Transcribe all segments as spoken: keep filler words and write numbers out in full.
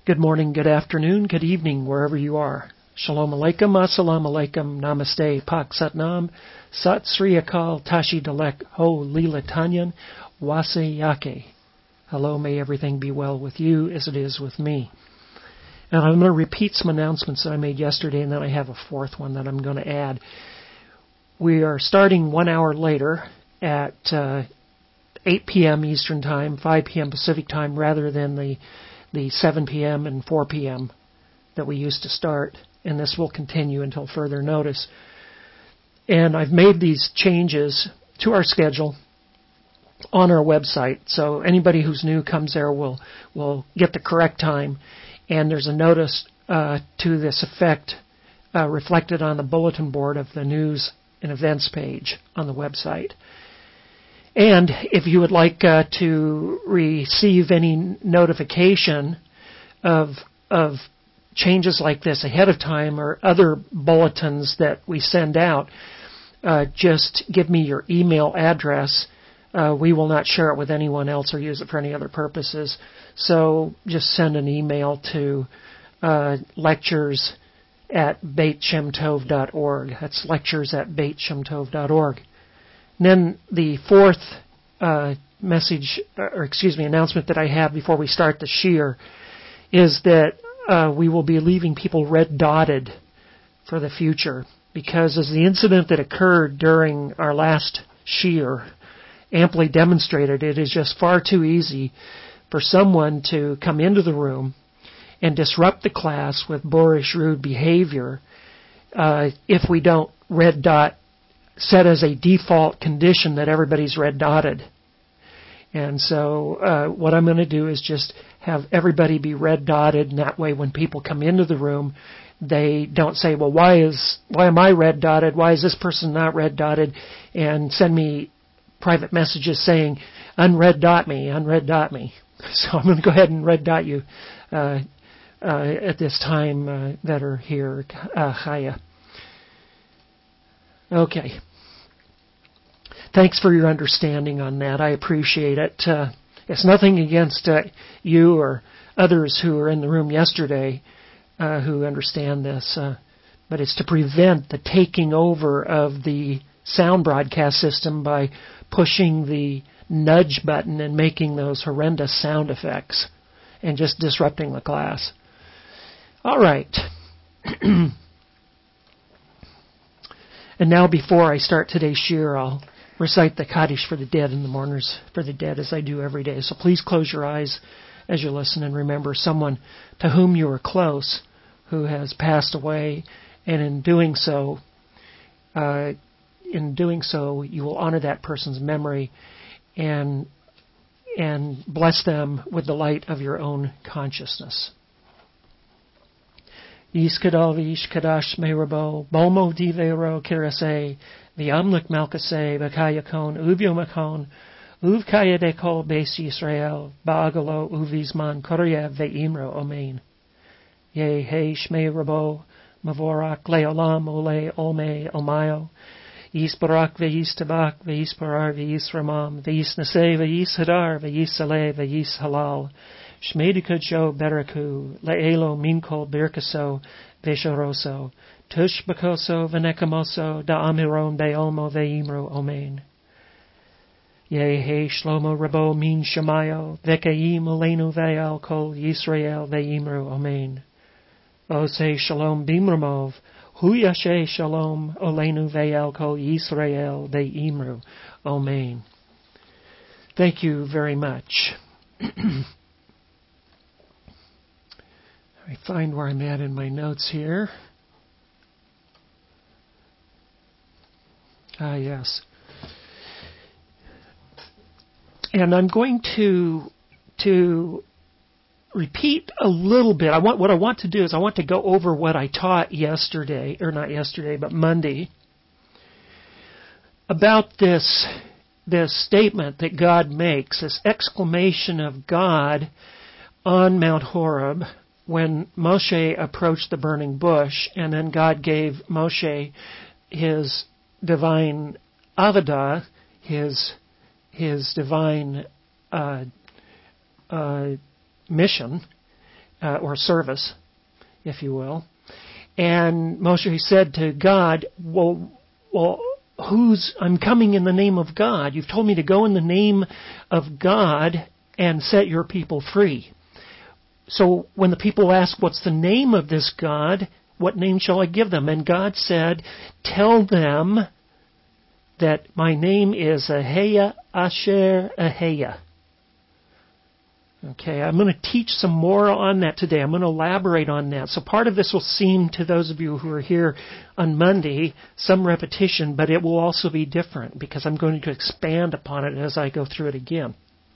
Good morning, good afternoon, good evening, wherever you are. Shalom Aleichem, Assalamu Alaikum, Namaste, Pak Satnam, Sat Sri Akal, Tashi Dalek, Ho Lila Tanyan, Wase Yake. Hello, may everything be well with you as it is with me. And I'm going to repeat some announcements that I made yesterday, and then I have a fourth one that I'm going to add. We are starting one hour later at uh, eight p.m. Eastern Time, five p.m. Pacific Time, rather than the the seven p.m. and four p.m. that we used to start, and this will continue until further notice. And I've made these changes to our schedule on our website, so anybody who's new comes there will will get the correct time, and there's a notice uh, to this effect uh, reflected on the bulletin board of the news and events page on the website. And if you would like uh, to receive any notification of of changes like this ahead of time or other bulletins that we send out, uh, just give me your email address. Uh, we will not share it with anyone else or use it for any other purposes. So just send an email to uh, lectures at beit shem tov dot org. That's lectures at beit shem tov dot org. And then the fourth uh, message, or excuse me, announcement that I have before we start the shiur is that uh, we will be leaving people red dotted for the future, because as the incident that occurred during our last shiur amply demonstrated, it is just far too easy for someone to come into the room and disrupt the class with boorish, rude behavior uh, if we don't red dot set as a default condition that everybody's red dotted. And so uh, what I'm going to do is just have everybody be red dotted, and that way when people come into the room, they don't say, well, why is why am I red dotted? Why is this person not red dotted? And send me private messages saying, unred dot me, unred dot me. So I'm going to go ahead and red dot you uh, uh, at this time uh, that are here. Uh, Chaya. Okay. Thanks for your understanding on that. I appreciate it. Uh, it's nothing against uh, you or others who were in the room yesterday uh, who understand this, uh, but it's to prevent the taking over of the sound broadcast system by pushing the nudge button and making those horrendous sound effects and just disrupting the class. All right. And now, before I start today's shiur, I'll recite the Kaddish for the dead and the mourners for the dead, as I do every day. So please close your eyes as you listen and remember someone to whom you are close who has passed away, and in doing so, uh, in doing so, you will honor that person's memory and and bless them with the light of your own consciousness. Yiskadal v'yishkadash me'rabo, bolmo divero kirase, v'yamlik malkase, v'kayakon, uvyomakon, uvkayadekol beis Yisrael, ba'agalo uvizman koryev ve'imro omein. Ye he shmei rabo, mavorak le'olam ole olme omayo, yisbarak ve'yistabak ve'yisparar ve'yisramam, ve'yisnaseh ve'yishadar ve'yisale ve'yishalal, Shmei Kudsho Beraku, Le'elo Minkol Birkaso, Veshoroso, Tush Bakoso, Venekamoso, Da'amiron Be'olmo Ve'imro Omein. Ye He Shlomo Rabo Min Shemayo, Vekaim Olenu Ve'al Kol Yisrael Ve'imro Omein. Ose Shalom Bimramov, Hu Yashe Shalom Olenu Ve'al Kol Yisrael Ve'imro Omein. Thank you very much. I find where I'm at in my notes here. Ah, yes. And I'm going to to repeat a little bit. I want what I want to do is I want to go over what I taught yesterday, or not yesterday, but Monday, about this this statement that God makes, this exclamation of God on Mount Horeb, when Moshe approached the burning bush, and then God gave Moshe his divine avodah, his his divine uh, uh, mission, uh, or service, if you will. And Moshe said to God, well, well, who's, I'm coming in the name of God. You've told me to go in the name of God and set your people free. So when the people ask, what's the name of this God? What name shall I give them? And God said, tell them that my name is Aheya Asher Aheya. Okay, I'm going to teach some more on that today. I'm going to elaborate on that. So part of this will seem to those of you who are here on Monday some repetition, but it will also be different because I'm going to expand upon it as I go through it again.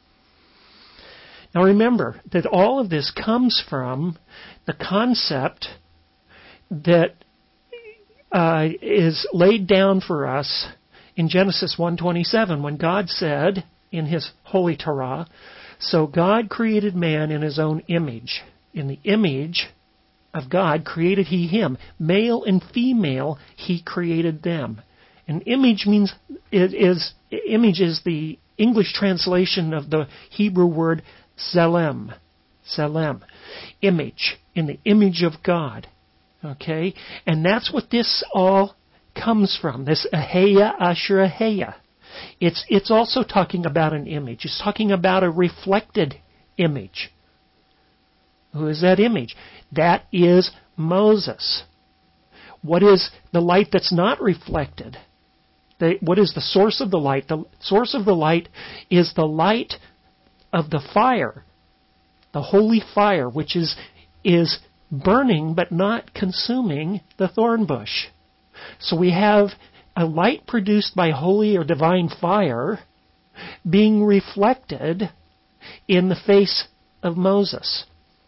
Now remember that all of this comes from the concept that uh, is laid down for us in Genesis one twenty-seven when God said in His Holy Torah, so God created man in His own image. In the image of God created He him. Male and female He created them. An image means it is image is the English translation of the Hebrew word Selem. Selem. Image. In the image of God. Okay? And that's what this all comes from. This Aheya Asher Aheya. It's, it's also talking about an image. It's talking about a reflected image. Who is that image? That is Moses. What is the light that's not reflected? The, what is the source of the light? The source of the light is the light of the fire, the holy fire, which is, is burning but not consuming the thorn bush. So we have a light produced by holy or divine fire being reflected in the face of Moses.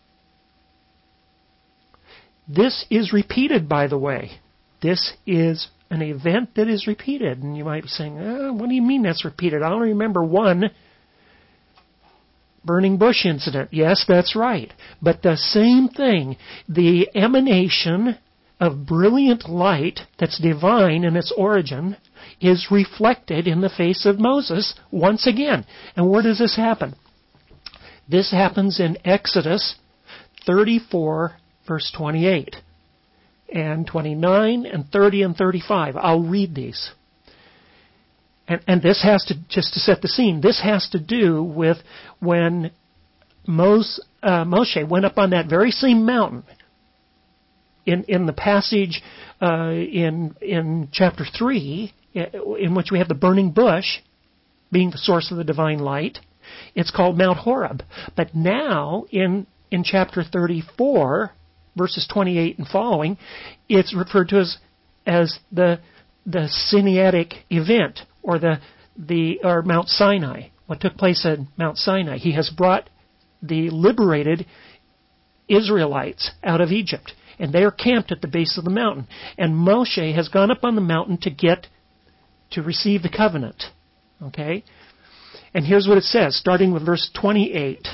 This is repeated, by the way. This is an event that is repeated. And you might be saying, oh, what do you mean that's repeated? I don't remember one burning bush incident. Yes, that's right. But the same thing, the emanation of brilliant light that's divine in its origin is reflected in the face of Moses once again. And where does this happen? This happens in Exodus thirty-four, verse twenty-eight, and twenty-nine, and thirty, and thirty-five. I'll read these. And, and this has to, just to set the scene, this has to do with when Mos, uh, Moshe went up on that very same mountain. In, in the passage uh, in, in chapter three, in which we have the burning bush being the source of the divine light, it's called Mount Horeb. But now, in, in chapter thirty-four, verses twenty-eight and following, it's referred to as, as the, the Sinaitic event, or the, the or Mount Sinai, what took place at Mount Sinai. He has brought the liberated Israelites out of Egypt. And they are camped at the base of the mountain. And Moshe has gone up on the mountain to get, to receive the covenant. Okay? And here's what it says, starting with verse twenty-eight.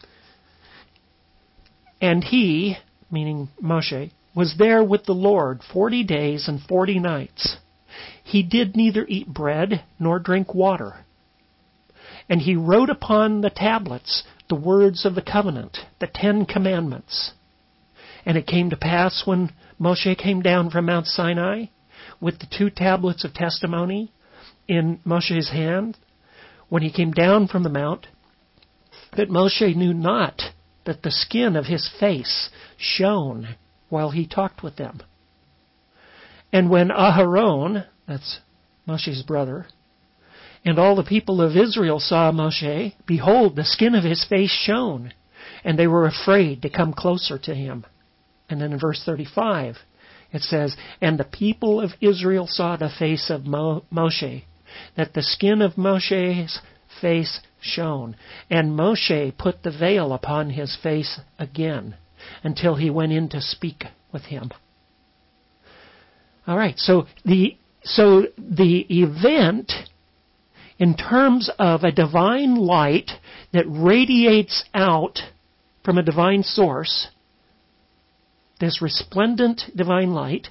And he, meaning Moshe, was there with the Lord forty days and forty nights. He did neither eat bread nor drink water. And he wrote upon the tablets the words of the covenant, the Ten Commandments. And it came to pass when Moshe came down from Mount Sinai with the two tablets of testimony in Moshe's hand, when he came down from the mount, that Moshe knew not that the skin of his face shone while he talked with them. And when Aharon, that's Moshe's brother, and all the people of Israel saw Moshe, behold, the skin of his face shone, and they were afraid to come closer to him. And then in verse thirty-five, it says, and the people of Israel saw the face of Mo- Moshe, that the skin of Moshe's face shone. And Moshe put the veil upon his face again, until he went in to speak with him. All right, so the so the event, in terms of a divine light that radiates out from a divine source, this resplendent divine light,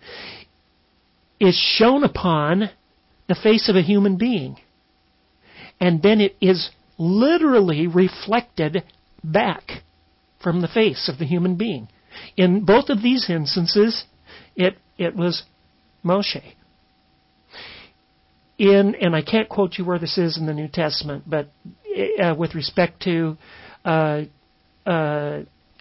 is shown upon the face of a human being. And then it is literally reflected back from the face of the human being. In both of these instances, it it was Moshe. In, and I can't quote you where this is in the New Testament, but uh, with respect to uh, uh,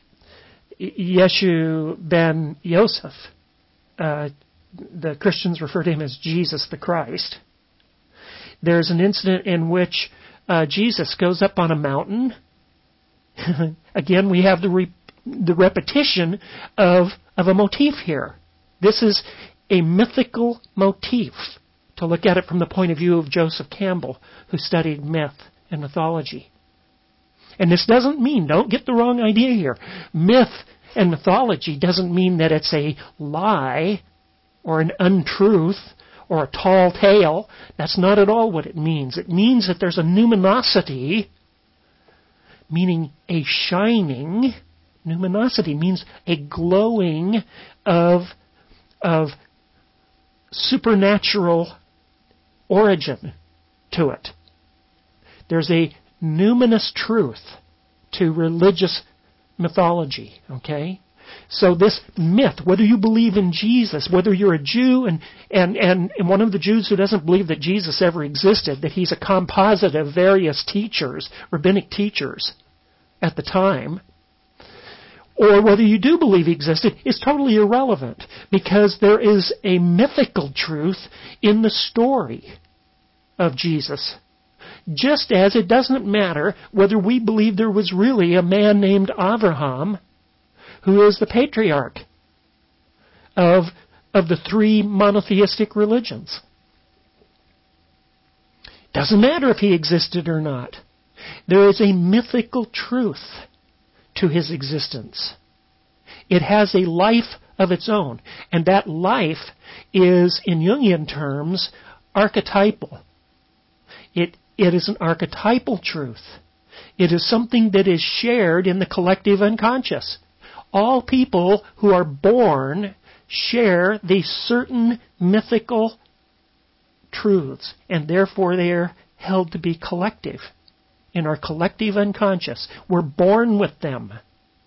Yeshu ben Yosef, uh, the Christians refer to him as Jesus the Christ. There's an incident in which uh, Jesus goes up on a mountain. Again, we have the re- the repetition of of a motif here. This is a mythical motif, to look at it from the point of view of Joseph Campbell, who studied myth and mythology. And this doesn't mean, don't get the wrong idea here, myth and mythology doesn't mean that it's a lie or an untruth or a tall tale. That's not at all what it means. It means that there's a numinosity, meaning a shining. Numinosity means a glowing of, of supernatural origin to it. There's a numinous truth to religious mythology, okay? So this myth, whether you believe in Jesus, whether you're a Jew and, and, and, and one of the Jews who doesn't believe that Jesus ever existed, that he's a composite of various teachers, rabbinic teachers at the time, or whether you do believe he existed, is totally irrelevant, because there is a mythical truth in the story of Jesus. Just as it doesn't matter whether we believe there was really a man named Abraham, who is the patriarch of, of the three monotheistic religions. Doesn't matter if he existed or not. There is a mythical truth to his existence. It has a life of its own, and that life is, in Jungian terms, archetypal. It, it is an archetypal truth. It is something that is shared in the collective unconscious. All people who are born share these certain mythical truths, and therefore they are held to be collective. In our collective unconscious, we're born with them.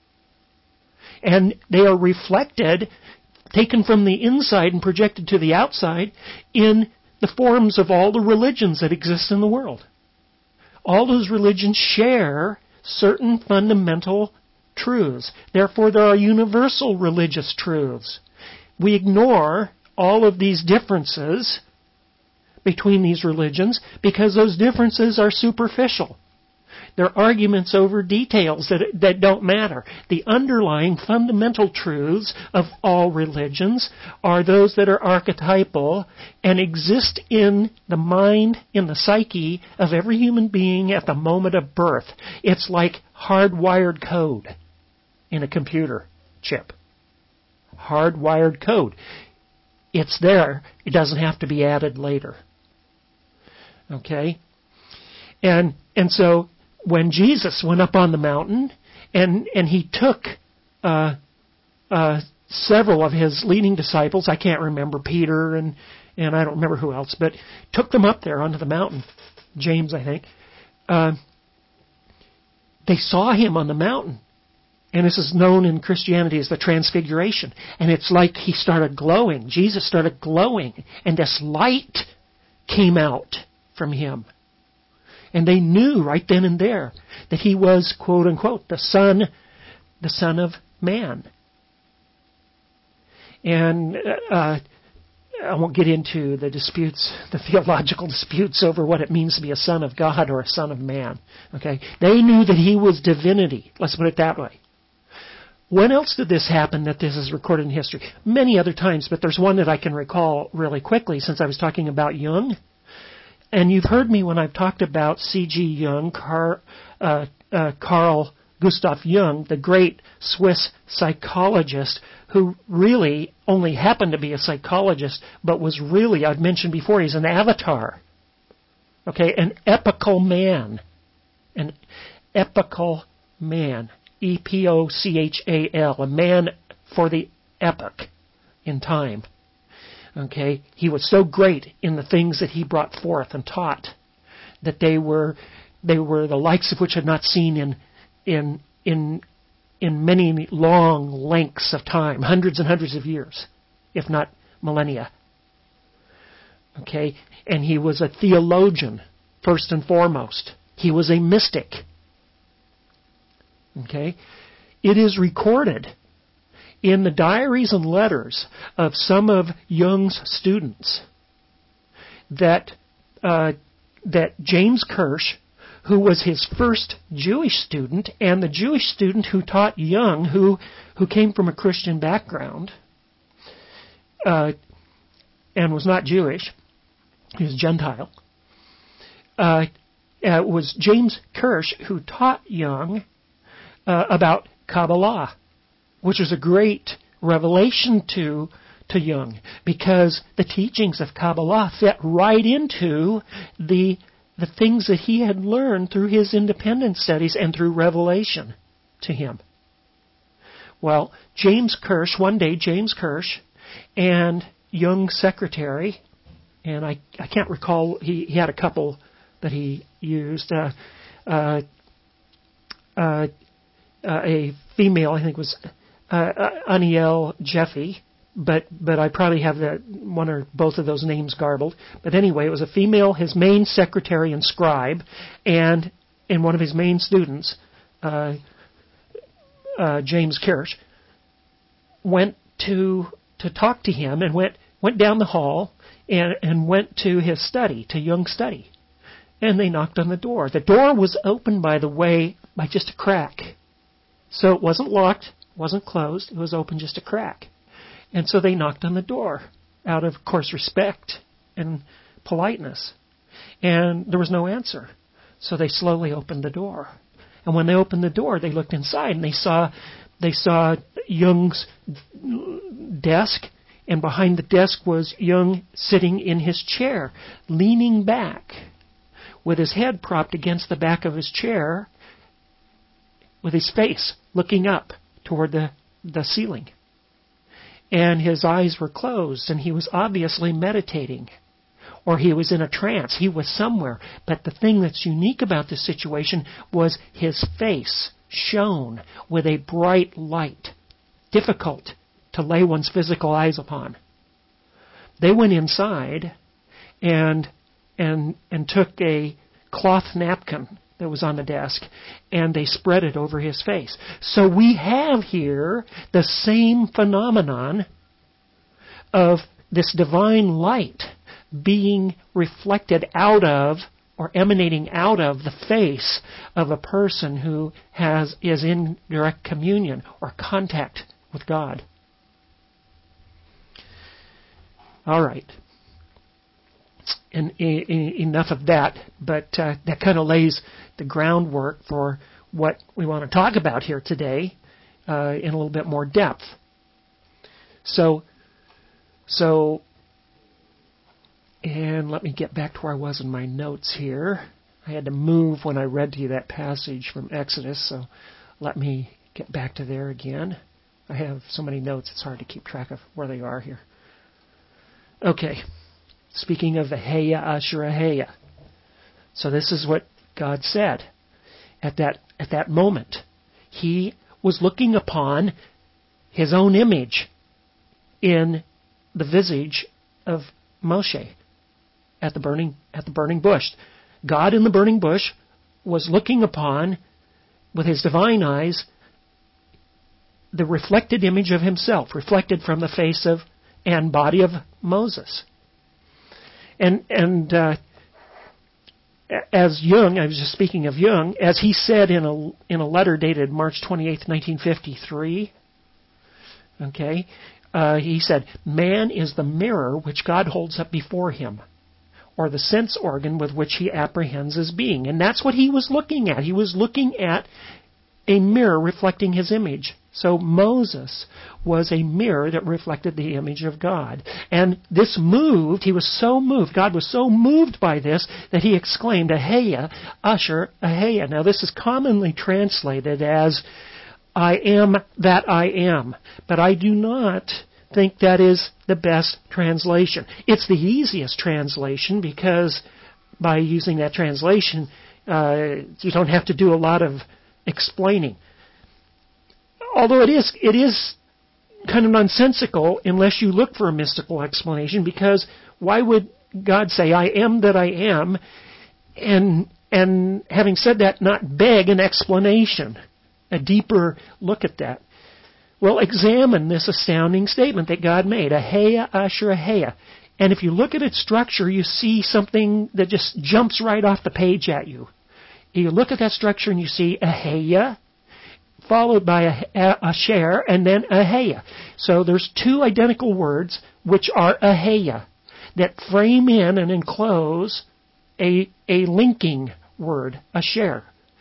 And they are reflected, taken from the inside and projected to the outside, in the forms of all the religions that exist in the world. All those religions share certain fundamental truths. Therefore, there are universal religious truths. We ignore all of these differences between these religions because those differences are superficial. They're arguments over details that, that don't matter. The underlying fundamental truths of all religions are those that are archetypal and exist in the mind, in the psyche of every human being at the moment of birth. It's like hardwired code in a computer chip. Hardwired code. It's there. It doesn't have to be added later. Okay? And, and so, when Jesus went up on the mountain and, and he took uh, uh, several of his leading disciples, I can't remember, Peter and, and I don't remember who else, but took them up there onto the mountain, James, I think, uh, they saw him on the mountain. And this is known in Christianity as the Transfiguration. And it's like he started glowing. Jesus started glowing. And this light came out from him. And they knew right then and there that he was, quote unquote, the son, the Son of Man. And uh, I won't get into the disputes, the theological disputes over what it means to be a son of God or a son of man. Okay, they knew that he was divinity. Let's put it that way. When else did this happen that this is recorded in history? Many other times, but there's one that I can recall really quickly since I was talking about Jung. And you've heard me when I've talked about C G Jung, Car, uh, uh, Carl Gustav Jung, the great Swiss psychologist who really only happened to be a psychologist, but was really, I've mentioned before, he's an avatar. Okay, an epical man. An epical man. E P O C H A L, a man for the epoch in time. Okay, he was so great in the things that he brought forth and taught that they were they were the likes of which had not seen in in in in many long lengths of time, hundreds and hundreds of years, if not millennia. Okay? And he was a theologian, first and foremost. He was a mystic. Okay? It is recorded in the diaries and letters of some of Jung's students that uh, that James Kirsch, who was his first Jewish student, and the Jewish student who taught Jung, who who came from a Christian background, uh, and was not Jewish, he was Gentile, uh, uh, was James Kirsch, who taught Jung uh, about Kabbalah, which was a great revelation to to Jung, because the teachings of Kabbalah fit right into the the things that he had learned through his independent studies and through revelation to him. Well, James Kirsch, one day James Kirsch and Jung's secretary, and I, I can't recall, he, he had a couple that he used, uh, uh, uh, uh, a female, I think it was uh, uh, Aniel Jeffy, But but I probably have the one or both of those names garbled. But anyway, it was a female, his main secretary and scribe, and and one of his main students, uh, uh, James Kirsch, went to to talk to him and went went down the hall and and went to his study, to Jung's study, and they knocked on the door. The door was opened, by the way, by just a crack, so it wasn't locked, wasn't closed. It was open just a crack. And so they knocked on the door out of, of course, respect and politeness. And there was no answer. So they slowly opened the door. And when they opened the door, they looked inside and they saw they saw Jung's desk, and behind the desk was Jung sitting in his chair, leaning back with his head propped against the back of his chair, with his face looking up toward the, the ceiling. And his eyes were closed, and he was obviously meditating, or he was in a trance. He was somewhere. But the thing that's unique about this situation was his face shone with a bright light, difficult to lay one's physical eyes upon. They went inside and and and took a cloth napkin that was on the desk, and they spread it over his face. So we have here the same phenomenon of this divine light being reflected out of, or emanating out of, the face of a person who has is in direct communion or contact with God. All right. And e- e- enough of that, but uh, that kind of lays the groundwork for what we want to talk about here today uh, in a little bit more depth. So, so, and let me get back to where I was in my notes here. I had to move when I read to you that passage from Exodus, so let me get back to there again. I have so many notes, it's hard to keep track of where they are here. Okay. Speaking of the Heya Asher Heya. So this is what God said at that at that moment. He was looking upon his own image in the visage of Moshe at the burning at the burning bush. God in the burning bush was looking upon, with his divine eyes, the reflected image of himself, reflected from the face of and body of Moses. And and uh, as Jung, I was just speaking of Jung, as he said in a in a letter dated March twenty-eighth, nineteen fifty-three, okay, uh, he said, "Man is the mirror which God holds up before him, or the sense organ with which he apprehends his being." And that's what he was looking at. He was looking at a mirror reflecting his image. So Moses was a mirror that reflected the image of God. And this moved, he was so moved, God was so moved by this, that he exclaimed, "Aheya, Asher, Aheya." Now this is commonly translated as, "I am that I am." But I do not think that is the best translation. It's the easiest translation, because by using that translation, uh, you don't have to do a lot of explaining. although it is it is kind of nonsensical unless you look for a mystical explanation, because why would God say, I am that I am, and and having said that, not beg an explanation, a deeper look at that? Well, examine this astounding statement that God made, Aheya Asher Aheya. And if you look at its structure, you see something that just jumps right off the page at you. You look at that structure and you see Aheya, followed by a, a, Asher, and then Aheya. So there's two identical words which are Aheya that frame in and enclose a, a linking word, Asher.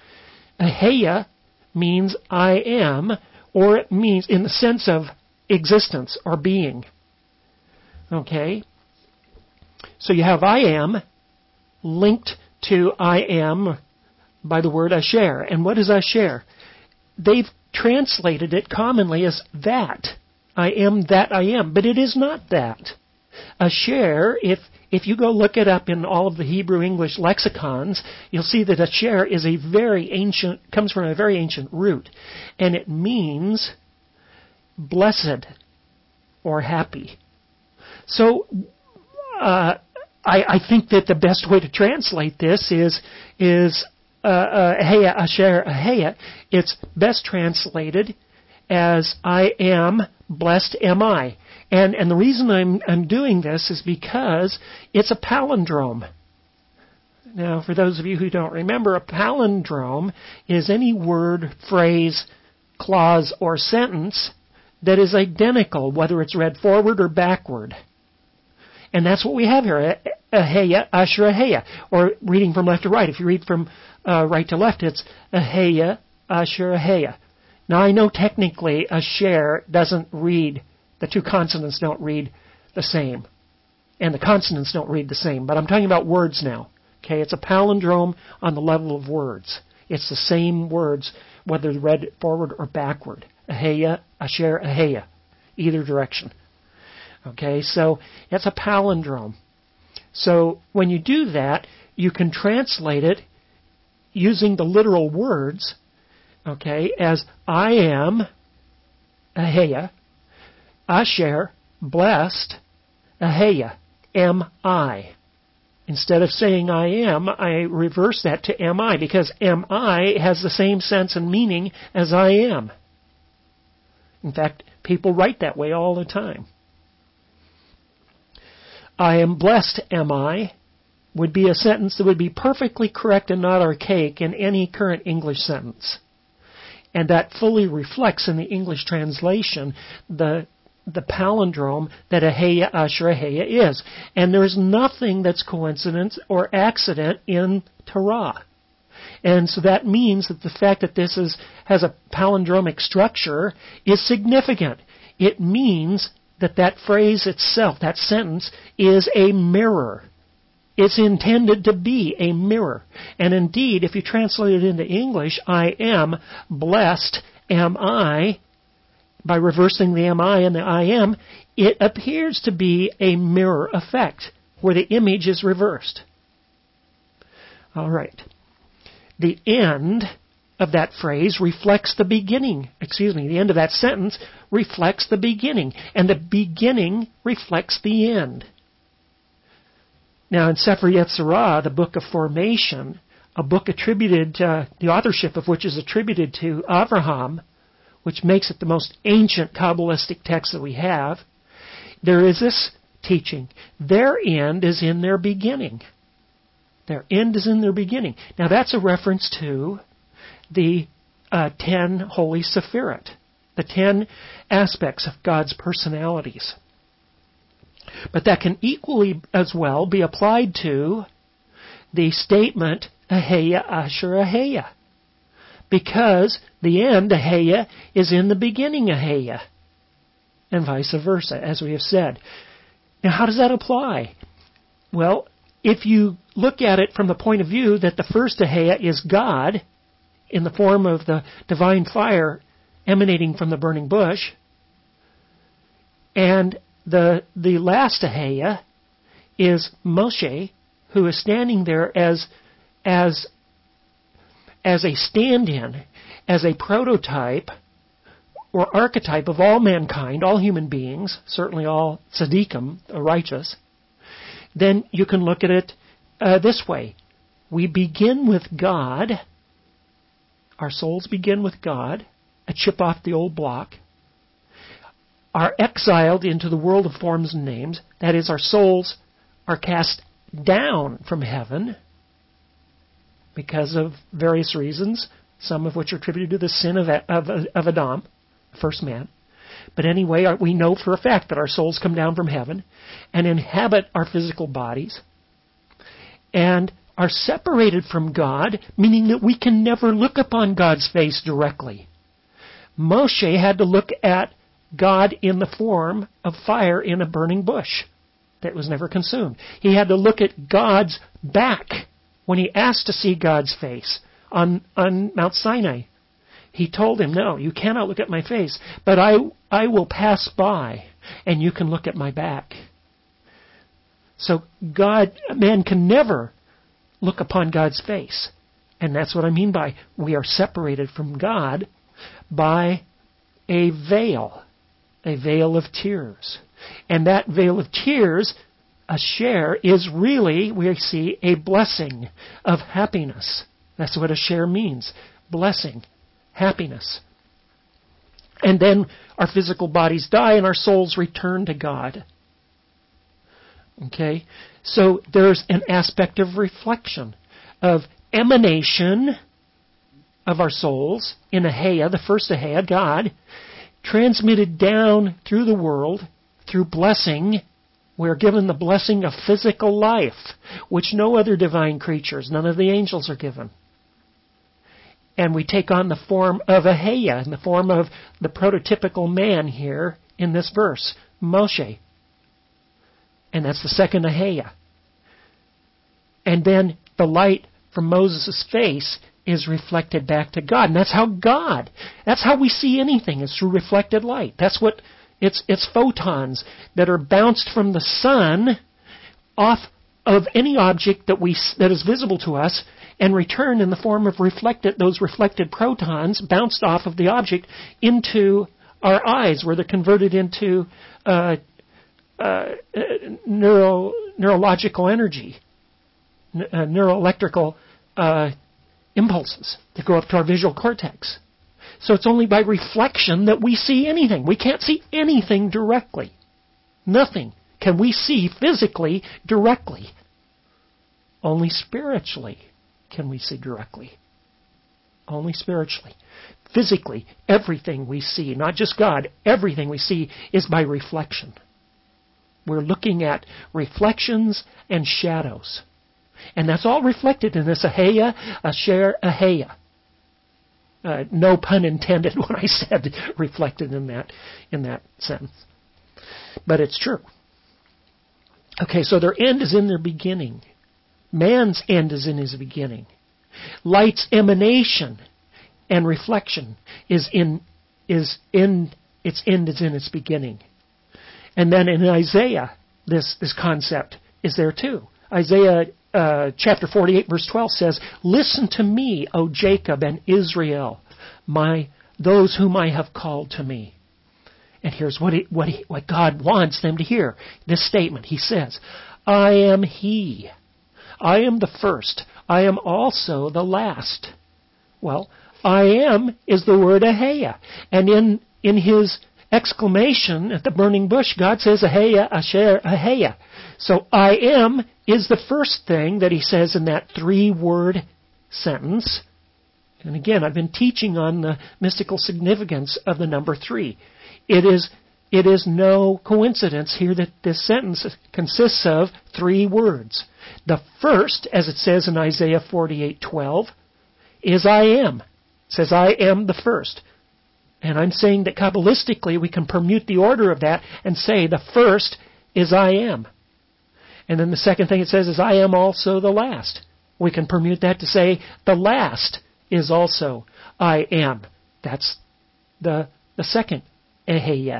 Aheya means I am, or it means in the sense of existence or being. Okay? So you have I am linked to I am by the word Asher. And what is Asher? They've translated it commonly as that. I am that I am. But it is not that. Asher, if if you go look it up in all of the Hebrew English lexicons, you'll see that Asher is a very ancient, comes from a very ancient root. And it means blessed or happy. So, uh, I, I think that the best way to translate this is, is uh, uh, Aheya Asher Aheya. It's best translated as I am, blessed am I. And and the reason I'm I'm doing this is because it's a palindrome. Now, for those of you who don't remember, a palindrome is any word, phrase, clause, or sentence that is identical, whether it's read forward or backward. And that's what we have here, Aheya, Asher, Aheya. Or reading from left to right. If you read from uh, right to left, it's Aheya, Asher, Aheya. Now, I know technically Asher doesn't read, the two consonants don't read the same. And the consonants don't read the same. But I'm talking about words now. Okay, it's a palindrome on the level of words. It's the same words, whether read forward or backward. Aheya, Asher, Aheya. Either direction. Okay, so it's a palindrome. So when you do that, you can translate it using the literal words, okay, as I am, Aheya, Asher, blessed, Aheya, am I. Instead of saying I am, I reverse that to am I, because am I has the same sense and meaning as I am. In fact, people write that way all the time. I am blessed, am I, would be a sentence that would be perfectly correct and not archaic in any current English sentence. And that fully reflects in the English translation the the palindrome that Aheya, Asher, Aheya is. And there's nothing that's coincidence or accident in Torah. And so that means that the fact that this is has a palindromic structure is significant. It means that that phrase itself, that sentence, is a mirror. It's intended to be a mirror. And indeed, if you translate it into English, I am, blessed am I, by reversing the am I and the I am, it appears to be a mirror effect, where the image is reversed. All right. The end of that phrase reflects the beginning. Excuse me, the end of that sentence reflects the beginning. And the beginning reflects the end. Now in Sefer Yetzirah, the book of formation, a book attributed, uh, the authorship of which is attributed to Avraham, which makes it the most ancient Kabbalistic text that we have, there is this teaching. Their end is in their beginning. Their end is in their beginning. Now that's a reference to the uh, ten Holy Sephirot, the ten aspects of God's personalities. But that can equally as well be applied to the statement, Aheya, Asher, Aheya. Because the end, Aheya, is in the beginning, Aheya. And vice versa, as we have said. Now, how does that apply? Well, if you look at it from the point of view that the first Aheya is God, in the form of the divine fire emanating from the burning bush, and the the last Aheya is Moshe, who is standing there as as as a stand-in, as a prototype or archetype of all mankind, all human beings, certainly all tzaddikim, the righteous, then you can look at it uh, this way. We begin with God. Our souls begin with God, a chip off the old block, are exiled into the world of forms and names. That is, our souls are cast down from heaven because of various reasons, some of which are attributed to the sin of, of, of Adam, first man. But anyway, we know for a fact that our souls come down from heaven and inhabit our physical bodies and are separated from God, meaning that we can never look upon God's face directly. Moshe had to look at God in the form of fire in a burning bush that was never consumed. He had to look at God's back when he asked to see God's face on, on Mount Sinai. He told him, no, you cannot look at my face, but I, I will pass by and you can look at my back. So God, man can never look upon God's face. And that's what I mean by we are separated from God by a veil, a veil of tears. And that veil of tears, a share, is really, we see, a blessing of happiness. That's what a share means. Blessing, happiness. And then our physical bodies die and our souls return to God. Okay? So there's an aspect of reflection, of emanation of our souls in Ahaya, the first Ahaya, God, transmitted down through the world through blessing. We're given the blessing of physical life, which no other divine creatures, none of the angels are given. And we take on the form of Ahaya, in the form of the prototypical man here in this verse, Moshe. And that's the second Ahaya. And then the light from Moses' face is reflected back to God. And that's how God, that's how we see anything, is through reflected light. That's what, it's, it's photons that are bounced from the sun off of any object that we, that is visible to us and return in the form of reflected, those reflected protons bounced off of the object into our eyes, where they're converted into uh, uh, neuro, neurological energy, n- uh, neuroelectrical uh, impulses that go up to our visual cortex. So it's only by reflection that we see anything. We can't see anything directly. Nothing can we see physically directly. Only spiritually can we see directly. Only spiritually. Physically, everything we see, not just God, everything we see is by reflection. We're looking at reflections and shadows. And that's all reflected in this Ahaya, Asher, Ahaya. Uh, no pun intended when I said reflected in that, in that sentence. But it's true. Okay, so their end is in their beginning. Man's end is in his beginning. Light's emanation and reflection is in is in its end is in its beginning. And then in Isaiah, this this concept is there too. Isaiah uh, chapter forty-eight, verse twelve says, "Listen to me, O Jacob and Israel, my those whom I have called to me." And here's what he, what he, what God wants them to hear. This statement, He says, "I am He. I am the first. I am also the last." Well, I am is the word Ahaya. And in, in his exclamation at the burning bush, God says, Ahaya, Asher, Ahaya. So I am is the first thing that he says in that three-word sentence. And again, I've been teaching on the mystical significance of the number three. It is, it is no coincidence here that this sentence consists of three words. The first, as it says in Isaiah forty-eight twelve, is I am. It says I am the first. And I'm saying that Kabbalistically we can permute the order of that and say the first is I am. And then the second thing it says is I am also the last. We can permute that to say the last is also I am. That's the, the second Ahaya.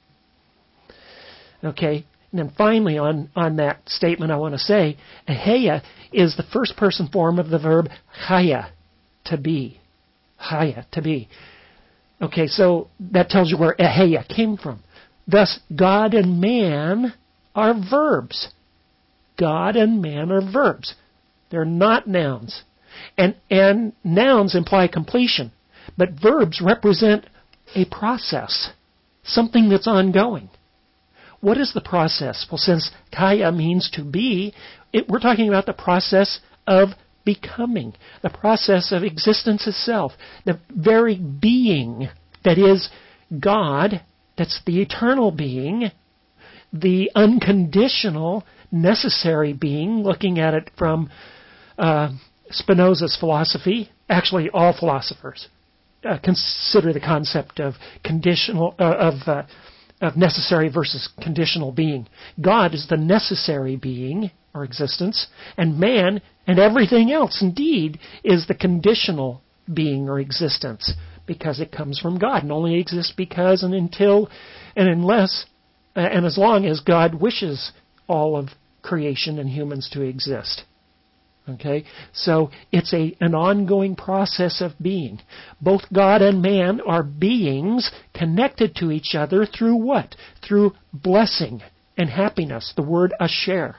Okay? And then finally on, on that statement I want to say, Ahaya is the first person form of the verb chaya, to be. Chaya, to be. Okay, so that tells you where Aheya came from. Thus, God and man are verbs. God and man are verbs. They're not nouns. And, and nouns imply completion. But verbs represent a process, something that's ongoing. What is the process? Well, since kaya means to be, it, we're talking about the process of becoming, the process of existence itself, the very being that is God, that's the eternal being, the unconditional, necessary being, looking at it from uh, Spinoza's philosophy, actually all philosophers uh, consider the concept of conditional, uh, of uh, of necessary versus conditional being. God is the necessary being or existence, and man and everything else indeed is the conditional being or existence, because it comes from God and only exists because and until and unless uh, and as long as God wishes all of creation and humans to exist. Okay? So it's a an ongoing process of being. Both God and man are beings connected to each other through what? Through blessing and happiness, the word asher.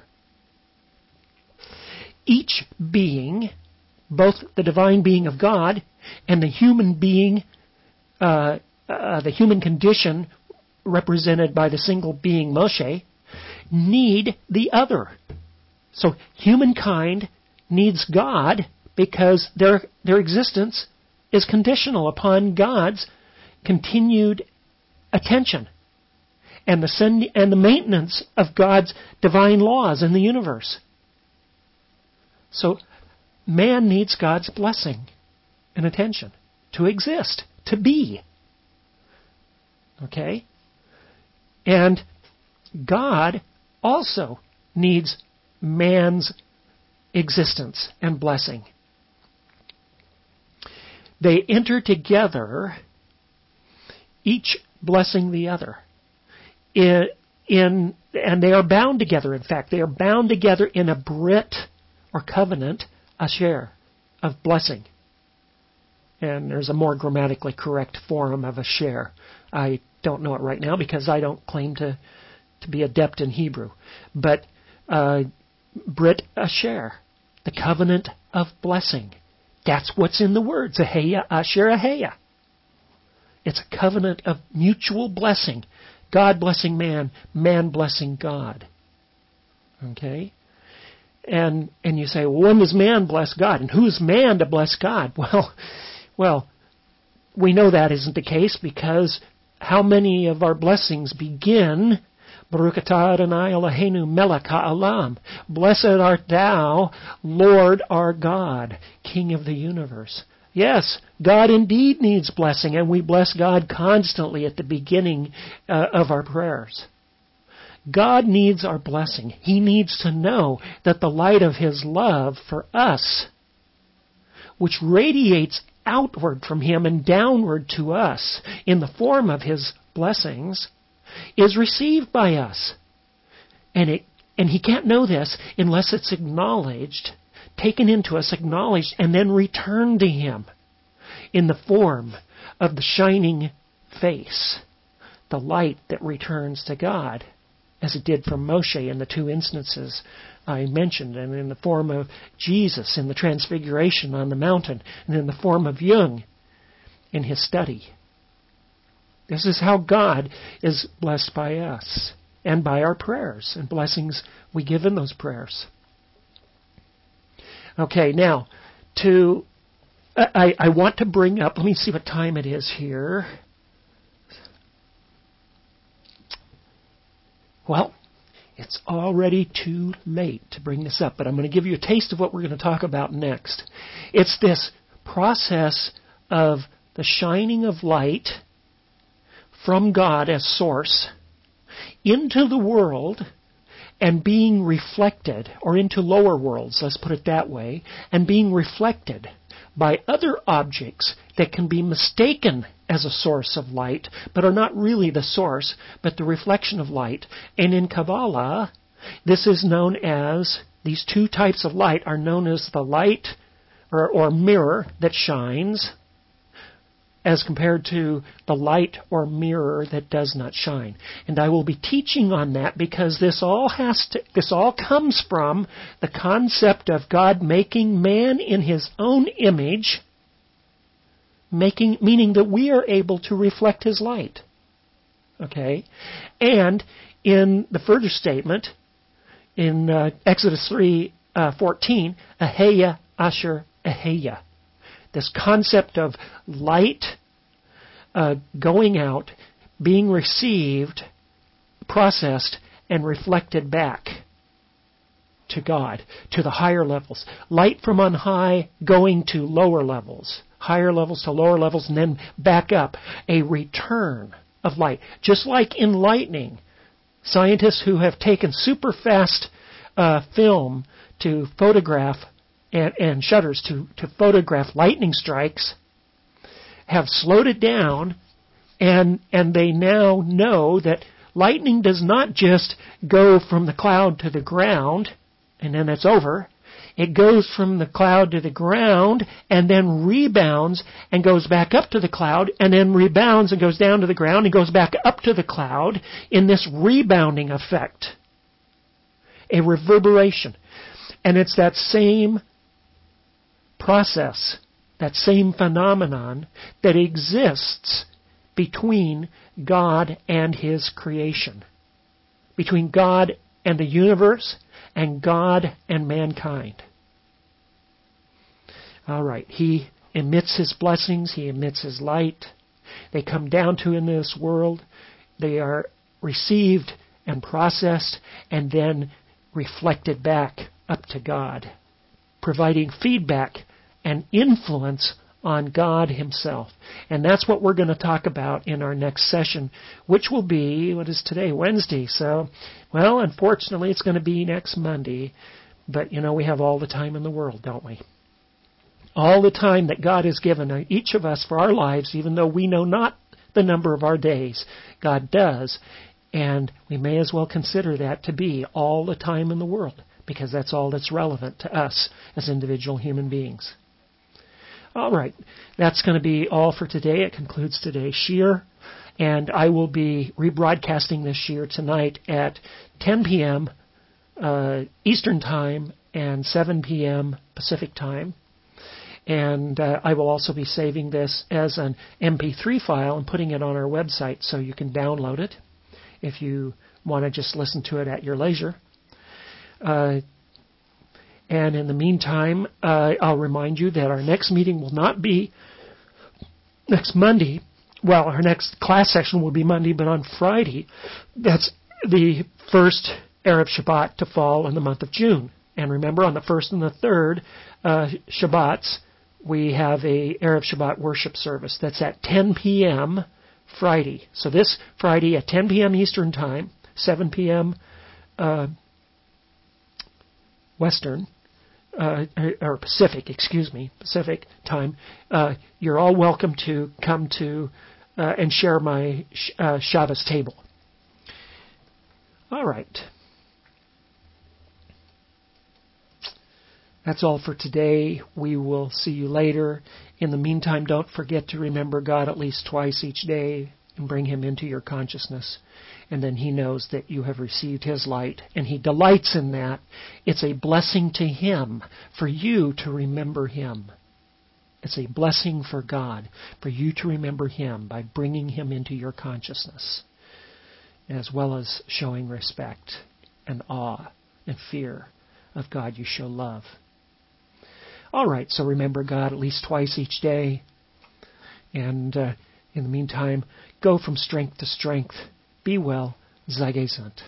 Each being, both the divine being of God and the human being, uh, uh, the human condition represented by the single being Moshe, need the other. So humankind needs God because their their existence is conditional upon God's continued attention and the send, and the maintenance of God's divine laws in the universe. So man needs God's blessing and attention to exist, to be. Okay? And God also needs man's existence and blessing. They enter together, each blessing the other. In, in, and they are bound together, in fact. They are bound together in a brit, or covenant, asher, of blessing. And there's a more grammatically correct form of asher. I don't know it right now because I don't claim to, to be adept in Hebrew. But uh, Brit Asher, the covenant of blessing. That's what's in the words, Aheya, Asher, Aheya. It's a covenant of mutual blessing. God blessing man, man blessing God. Okay? And and you say, well, when does man bless God? And who's man to bless God? Well, well, we know that isn't the case because how many of our blessings begin, Baruch atah Adonai Eloheinu melech ha'olam. Blessed art thou, Lord our God, King of the universe. Yes, God indeed needs blessing, and we bless God constantly at the beginning uh, of our prayers. God needs our blessing. He needs to know that the light of His love for us, which radiates outward from Him and downward to us in the form of His blessings, is received by us. And it and He can't know this unless it's acknowledged, taken into us, acknowledged, and then returned to Him in the form of the shining face, the light that returns to God, as it did from Moshe in the two instances I mentioned, and in the form of Jesus in the Transfiguration on the mountain, and in the form of Jung in his study. This is how God is blessed by us and by our prayers and blessings we give in those prayers. Okay, now, to I, I want to bring up, let me see what time it is here. Well, it's already too late to bring this up, but I'm going to give you a taste of what we're going to talk about next. It's this process of the shining of light from God as source into the world and being reflected, or into lower worlds, let's put it that way, and being reflected by other objects that can be mistaken as a source of light, but are not really the source, but the reflection of light. And in Kabbalah, this is known as, these two types of light are known as the light or, or mirror that shines, as compared to the light or mirror that does not shine. And I will be teaching on that because this all has to, this all comes from the concept of God making man in His own image, making, meaning that we are able to reflect His light. Okay? And in the further statement, in uh, Exodus three fourteen, Aheya Asher Aheya. This concept of light uh, going out, being received, processed, and reflected back to God, to the higher levels. Light from on high going to lower levels, higher levels to lower levels, and then back up. A return of light. Just like in lightning, scientists who have taken super fast uh, film to photograph And, and shutters to, to photograph lightning strikes have slowed it down, and and they now know that lightning does not just go from the cloud to the ground and then it's over. It goes from the cloud to the ground and then rebounds and goes back up to the cloud and then rebounds and goes down to the ground and goes back up to the cloud in this rebounding effect. A reverberation. And it's that same process, that same phenomenon that exists between God and His creation, between God and the universe, and God and mankind. All right, He emits His blessings, He emits His light. They come down to in this world. They are received and processed and then reflected back up to God, providing feedback and influence on God Himself. And that's what we're going to talk about in our next session, which will be, what is today, Wednesday. So, well, unfortunately, it's going to be next Monday. But, you know, we have all the time in the world, don't we? All the time that God has given each of us for our lives, even though we know not the number of our days, God does. And we may as well consider that to be all the time in the world, because that's all that's relevant to us as individual human beings. All right, that's going to be all for today. It concludes today's shiur, and I will be rebroadcasting this shiur tonight at ten p.m. Uh, Eastern Time and seven p.m. Pacific Time. And uh, I will also be saving this as an M P three file and putting it on our website so you can download it if you want to just listen to it at your leisure. Uh, And in the meantime, uh, I'll remind you that our next meeting will not be next Monday. Well, our next class session will be Monday, but on Friday, that's the first Erev Shabbat to fall in the month of June. And remember, on the first and the third uh, Shabbats, we have a Erev Shabbat worship service. That's at ten p.m. Friday. So this Friday at ten p.m. Eastern Time, seven p.m. Uh, Western, Uh, or Pacific, excuse me, Pacific time, uh, you're all welcome to come to uh, and share my uh, Shabbos table. All right. That's all for today. We will see you later. In the meantime, don't forget to remember God at least twice each day and bring Him into your consciousness. And then He knows that you have received His light, and He delights in that. It's a blessing to Him for you to remember Him. It's a blessing for God for you to remember Him by bringing Him into your consciousness, as well as showing respect and awe and fear of God. You show love. All right, so remember God at least twice each day. And uh, in the meantime, go from strength to strength. Be well. Sei gesund.